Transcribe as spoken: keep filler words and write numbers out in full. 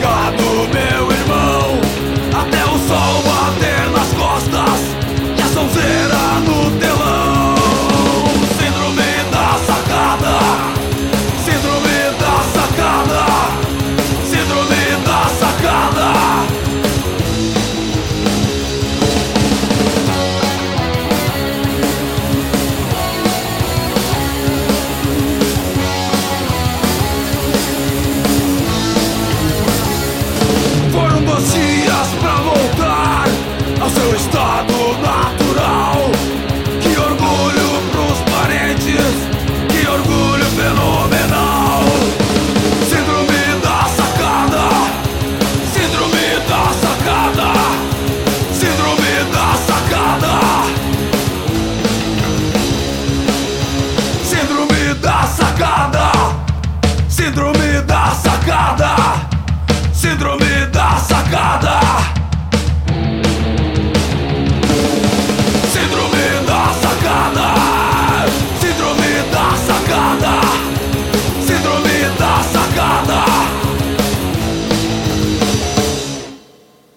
Obrigado, meu irmão, até o sol bater nas costas e a sonzeira no telão. Síndrome da sacada, síndrome da sacada, síndrome da sacada. Foram dois dias pra voltar ao seu estado natural. Que orgulho pros parentes, que orgulho fenomenal. Síndrome da sacada, síndrome da sacada, síndrome da sacada, síndrome da sacada, síndrome da sacada, síndrome